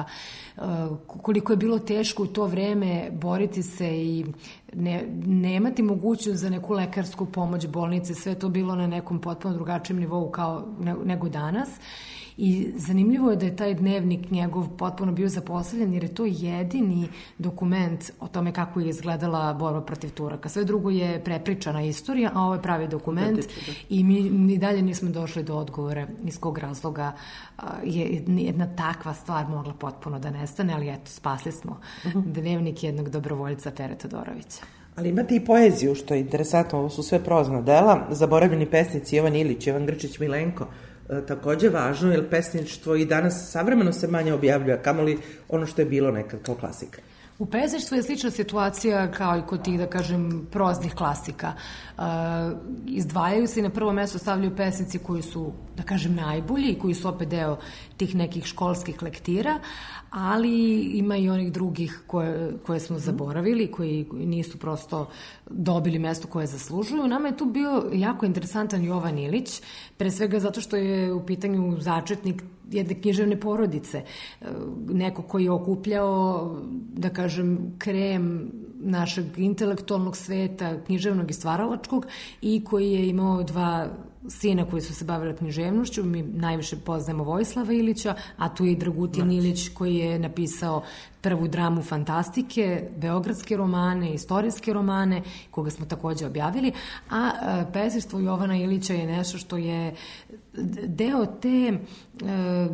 koliko je bilo teško u to vreme boriti se i ne, nemati mogućnost za neku lekarsku pomoć bolnice, sve to bilo na nekom potpuno drugačijem nivou kao nego danas. I zanimljivo je da je taj dnevnik njegov potpuno bio zapostavljen, jer je to jedini dokument o tome kako je izgledala borba protiv Turaka. Sve drugo je prepričana istorija, a ovo je pravi dokument i mi ni dalje nismo došli do odgovora iz kog razloga je jedna takva stvar mogla potpuno da nestane, ali eto, spasli smo uh-huh. dnevnik jednog dobrovoljca Pere Todorovića. Ali imate i poeziju, što je interesantno, ovo su sve prozna dela, zaboravljeni pesnici Jovan Ilić, Jovan Grčić Milenko, takođe važno, jer pesništvo i danas savremeno se manje objavljuje, kamoli ono što je bilo nekad kao klasika. U pesništvu je slična situacija kao i kod tih, da kažem, proznih klasika. Uh, izdvajaju se i na prvo mesto stavljaju pesnici koji su, da kažem, najbolji i koji su opet deo tih nekih školskih lektira, ali ima i onih drugih koje, koje smo zaboravili, koji nisu prosto dobili mesto koje zaslužuju. Nama je tu bio jako interesantan Jovan Ilić, pre svega zato što je u pitanju začetnik jedne književne porodice. Neko koji je okupljao, da kažem, krem našeg intelektualnog sveta, književnog i stvaralačkog, i koji je imao dva sina koji su se bavili književnošću. Mi najviše poznajemo Vojislava Ilića, a tu je i Dragutin Ilić koji je napisao prvu dramu fantastike, beogradske romane, istorijske romane, koga smo takođe objavili, a pesništvo Jovana Ilića je nešto što je deo te e,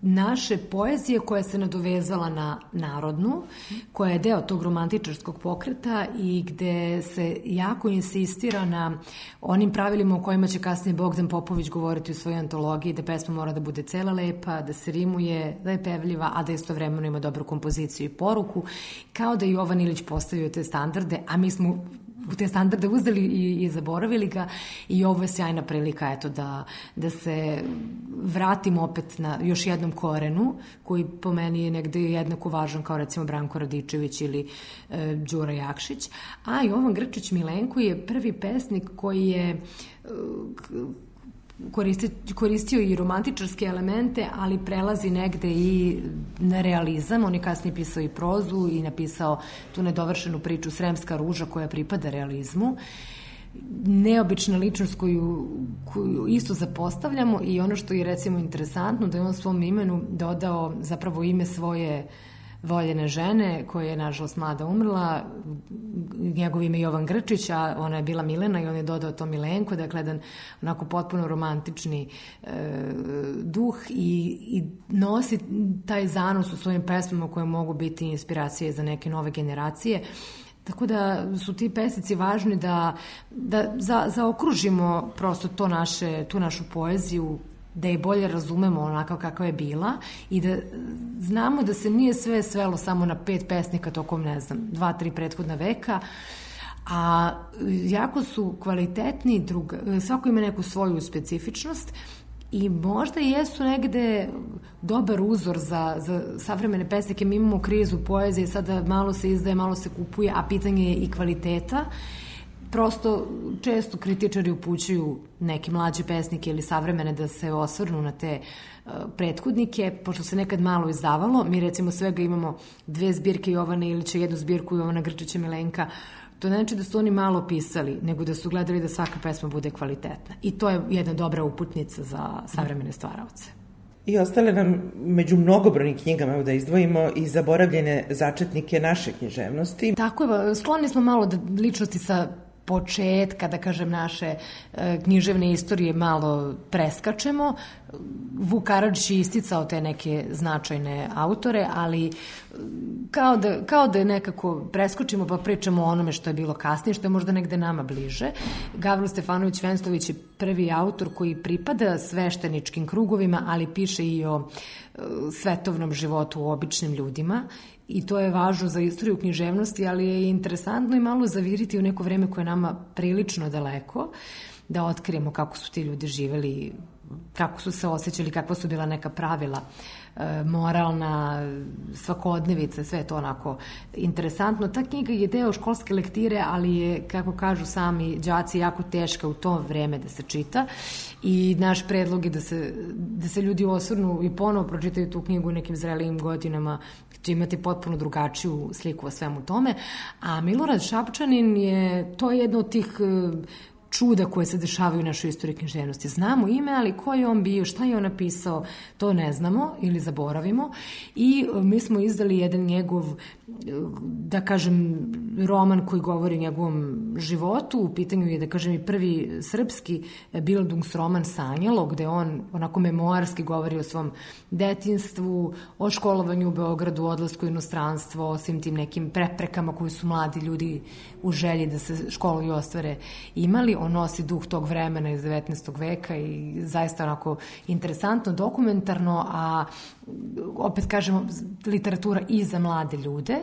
naše poezije koja se nadovezala na narodnu, koja je deo tog romantičarskog pokreta i gde se jako insistira na onim pravilima o kojima će kasnije Bogdan Popović govoriti u svojoj antologiji, da pesma mora da bude cela lepa, da se rimuje, da je pevljiva, a da istovremeno ima dobru kompoziciju i poruku, kao da je Jovan Ilić postavio te standarde, a mi smo u te standarde uzeli i, i zaboravili ga, i ovo je sjajna prilika eto, da, da se vratimo opet na još jednom korenu, koji po meni je negde jednako važan kao recimo Branko Radičević ili e, Đura Jakšić, a Jovan Grčić Milenko je prvi pesnik koji je e, Koristi, koristio i romantičarske elemente, ali prelazi negde i na realizam. On je kasnije pisao i prozu i napisao tu nedovršenu priču Sremska ruža koja pripada realizmu. Neobična ličnost koju, koju isto zapostavljamo, i ono što je recimo interesantno da je on svom imenu dodao zapravo ime svoje voljene žene, koja je nažalost mlada umrla. Njegov ime je Jovan Grčić, a ona je bila Milena i on je dodao to Milenko, dakle jedan onako potpuno romantični e, duh i, i nosi taj zanos u svojim pesmama koje mogu biti inspiracije za neke nove generacije. Tako da su ti pesnici važni da, da za, zaokružimo prosto to naše, tu našu poeziju, da je bolje razumemo onako kakva je bila i da znamo da se nije sve svelo samo na pet pesnika tokom, ne znam, dva, tri prethodna veka, a jako su kvalitetni, druga, svako ima neku svoju specifičnost i možda jesu negde dobar uzor za, za savremene pesnike. Mi imamo krizu poezije, sada malo se izdaje, malo se kupuje, a pitanje je i kvaliteta. Prosto često kritičari upućuju neke mlađe pesnike ili savremene da se osvrnu na te uh, prethodnike, pošto se nekad malo izdavalo. Mi recimo svega imamo dve zbirke Jovana Ilića, jednu zbirku Jovana Grčića Milenka. To ne znači da su oni malo pisali, nego da su gledali da svaka pesma bude kvalitetna. I to je jedna dobra uputnica za savremene stvaraoce. I ostale nam među mnogobrojnim knjigama, evo da izdvojimo, i zaboravljene začetnike naše književnosti. Tako je, skloni smo malo da ličnosti sa početka, da kažem, naše e, književne istorije malo preskačemo. Vuk Karadžić je isticao te neke značajne autore, ali kao da, kao da je nekako preskočimo pa pričamo o onome što je bilo kasnije, što je možda negde nama bliže. Gavrilo Stefanović Venstović je prvi autor koji pripada svešteničkim krugovima, ali piše i o e, svetovnom životu u običnim ljudima. I to je važno za istoriju književnosti, ali je interesantno i malo zaviriti u neko vreme koje je nama prilično daleko, da otkrijemo kako su ti ljudi živeli, kako su se osjećali, kakva su bila neka pravila, e, moralna, svakodnevica, sve je to onako interesantno. Ta knjiga je deo školske lektire, ali je, kako kažu sami đaci, jako teška u to vreme da se čita, i naš predlog je da se, da se ljudi osvrnu i ponovo pročitaju tu knjigu u nekim zrelijim godinama, će imati potpuno drugačiju sliku o svemu tome. A Milorad Šapčanin je, to je jedno od tih čuda koje se dešavaju u našoj istoriji književnosti. Znamo ime, ali ko je on bio, šta je on napisao, to ne znamo ili zaboravimo. I mi smo izdali jedan njegov, da kažem, roman koji govori o njegovom životu. U pitanju je, da kažem, i prvi srpski bildungsroman Sanjalo, gde on onako memoarski govori o svom detinjstvu, o školovanju u Beogradu, odlasku u inostranstvo, o svim tim nekim preprekama koji su mladi ljudi u želji da se školuju i ostvare imali. On nosi duh tog vremena iz devetnaestog veka i zaista onako interesantno, dokumentarno, a opet kažemo literatura i za mlade ljude.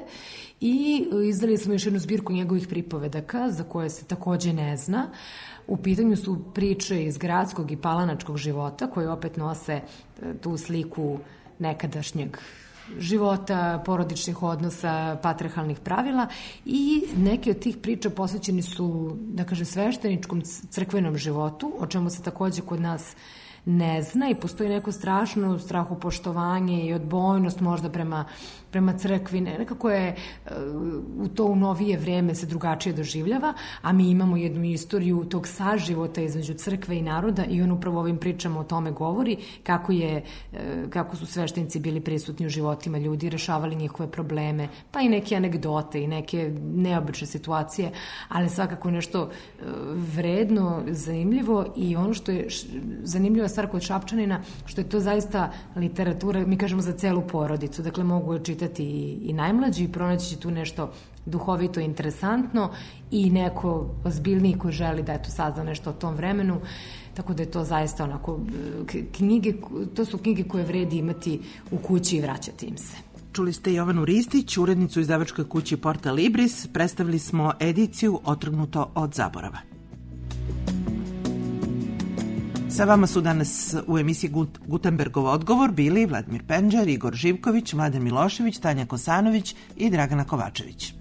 I izdali smo još jednu zbirku njegovih pripovedaka za koje se takođe ne zna. U pitanju su priče iz gradskog i palanačkog života koje opet nose tu sliku nekadašnjeg života, porodičnih odnosa, patrijarhalnih pravila, i neke od tih priča posvećeni su, da kažem, svešteničkom crkvenom životu, o čemu se takođe kod nas ne zna, i postoji neko strašno strahopoštovanje i odbojnost možda prema, prema crkvi. Nekako je u to u novije vreme se drugačije doživljava, a mi imamo jednu istoriju tog saživota između crkve i naroda, i on upravo ovim pričama o tome govori, kako, je, kako su sveštenici bili prisutni u životima ljudi, rešavali njihove probleme, pa i neke anegdote i neke neobične situacije, ali svakako nešto vredno, zanimljivo. I ono što je zanimljiva stvar kod Šapčanina, što je to zaista literatura, mi kažemo, za celu porodicu. Dakle, mogu je čitati i, i najmlađi i pronaći tu nešto duhovito, interesantno i neko ozbiljniji koji želi da eto sazna nešto o tom vremenu. Tako da je to zaista onako knjige, to su knjige koje vredi imati u kući i vraćati im se. Čuli ste Jovanu Ristić, urednicu izdavačkoj kući Porta Libris. Predstavili smo ediciju Otrgnuto od zaborava. Sa vama su danas u emisiji Gutenbergov odgovor bili Vladimir Penđer, Igor Živković, Mladen Milošević, Tanja Kosanović i Dragana Kovačević.